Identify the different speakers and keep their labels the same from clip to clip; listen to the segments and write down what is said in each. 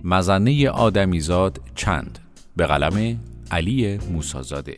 Speaker 1: مظنه آدمیزاد چند، به قلم علی موسی‌زاده.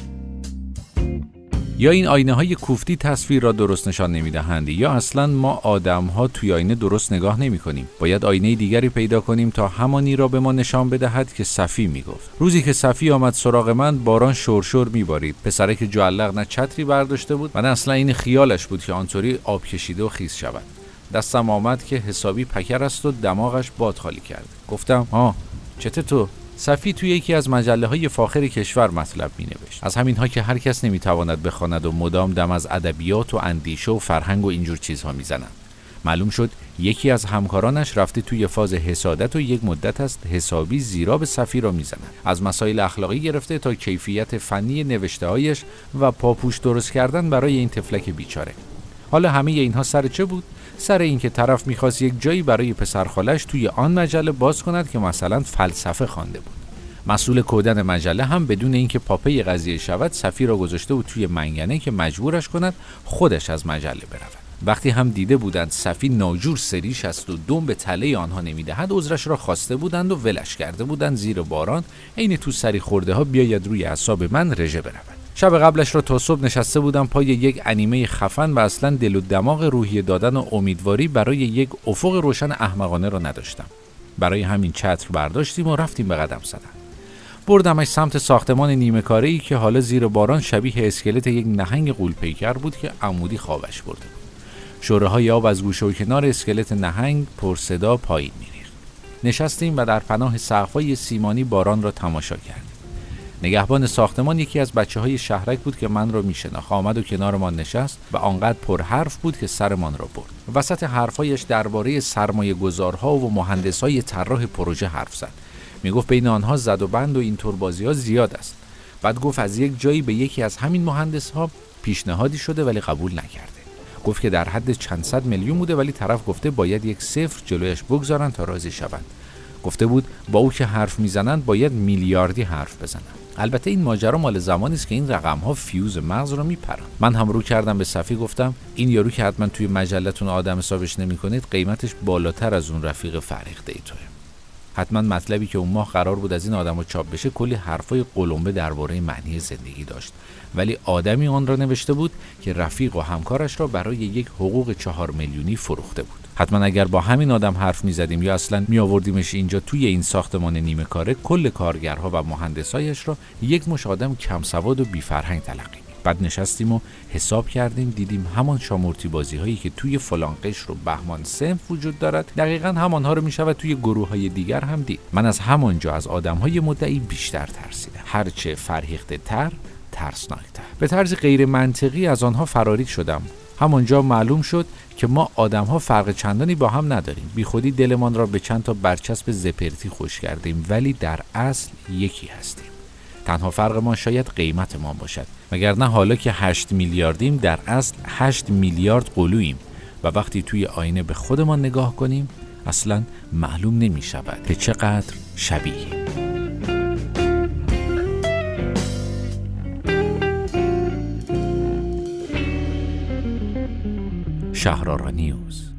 Speaker 1: یا این آینه های کوفتی تصویر را درست نشان نمی‌دهند، یا اصلا ما آدم ها توی آینه درست نگاه نمی کنیم. باید آینه دیگری پیدا کنیم تا همانی را به ما نشان بدهد که صفی میگفت. روزی که صفی آمد سراغ من، باران شرشر میبارید. پسره که جعلق نه چتری برداشته بود و نه اصلا این خیالش بود که آنطوری آب کشیده و خیس شود. دستم آمد که حسابی پکر است و دماغش باد خالی کرد. گفتم چته تو؟ صفی توی یکی از مجله‌های فاخر کشور مطلب می‌نوشت. از همین‌ها که هر کس نمی‌تواند بخواند و مدام دم از ادبیات و اندیشه و فرهنگ و اینجور چیزها می‌زنند. معلوم شد یکی از همکارانش رفته توی فاز حسادت و یک مدت است حسابی زیرا به صفی را می‌زند. از مسائل اخلاقی گرفته تا کیفیت فنی نوشته‌هایش و پاپوش درست کردن برای این طفلک بیچاره. حالا همه اینها سر چه بود؟ سر این که طرف می‌خواست یک جایی برای پسرخالش توی آن مجله باز کند که مثلا فلسفه خوانده بود. مسئول کودن مجله هم بدون اینکه پاپی قضیه شود، صفی را گذاشته بود توی منگنه که مجبورش کند خودش از مجله برود. وقتی هم دیده بودند صفی ناجور سریش است و دم به تله آنها نمی‌دهد، عذرش را خواسته بودند و ولش کرده بودند زیر باران، عین تو سری خورده ها بیاید روی اعصاب من رژه برود. شب قبلش را تا صبح نشسته بودم پای یک انیمه خفن و اصلا دل و دماغ روحیه دادن و امیدواری برای یک افق روشن احمقانه را نداشتم. برای همین چتر برداشتیم و رفتیم به قدم زدن. بردمش سمت ساختمان نیمه کاره‌ای که حالا زیر باران شبیه اسکلت یک نهنگ غول‌پیکر بود که عمودی خوابش برده بود. شوره‌های آب از گوشه و کنار اسکلت نهنگ پر صدا پایین می‌ریخت. نشستیم و در پناه سقف‌های سیمانی باران را تماشا کردیم. نگهبان ساختمان یکی از بچه‌های شهرک بود که من را میشناخت. آمد و کنارمان نشست و آنقدر پر حرف بود که سرمان را برد. وسط حرفایش درباره سرمایه‌گذارها و مهندسای طراح پروژه حرف زد. میگفت بین آنها زد و بند و اینطور بازی‌ها زیاد است. بعد گفت از یک جایی به یکی از همین مهندس‌ها پیشنهادی شده ولی قبول نکرده. گفت که در حد چند صد میلیون بوده ولی طرف گفته باید یک صفر جلویش بگذارن تا راضی شوند. گفته بود با او که حرف میزنند باید میلیاردی حرف بزنن. البته این ماجرا مال زمانی است که این رقم‌ها فیوز مغز رو میپرن. من هم رو کردم به صفی گفتم این یارو که حتما توی مجلتون آدم حسابش نمی‌کنید قیمتش بالاتر از اون رفیق فرهیخته ای توه. حتما مطلبی که اون ماه قرار بود از این آدمو چاپ بشه کلی حرفای قلمبه درباره معنی زندگی داشت، ولی آدمی آن را نوشته بود که رفیق و همکارش را برای یک حقوق 4 میلیونی فروخته بود. حتما اگر با همین آدم حرف می‌زدیم یا اصلا می‌آوردیمش اینجا توی این ساختمان نیمه کاره، کل کارگرها و مهندسایش را یک مش آدم کم سواد و بی فرهنگ تلقی. بعد نشستیم و حساب کردیم، دیدیم همان شامورتی بازی هایی که توی فلان قشر و بهمان صنف وجود دارد دقیقاً همانها رو میشود توی گروه های دیگر هم دید. من از همانجا از آدم های مدعی بیشتر ترسیدم، هرچه فرهیخته تر ترسناکتر. به طرز غیر منطقی از آنها فراری شدم. همانجا معلوم شد که ما آدم ها فرق چندانی با هم نداریم. بی خودی دلمان را به چند تا برچسب زپرتی خوش کردیم ولی در اصل یکی هستیم. تنها فرق ما شاید قیمت ما باشد، وگرنه حالا که 8 میلیاردیم در اصل 8 میلیارد قلوییم و وقتی توی آینه به خودمان نگاه کنیم اصلا معلوم نمی شود که چقدر شبیهیم. شهرآرا نیوز.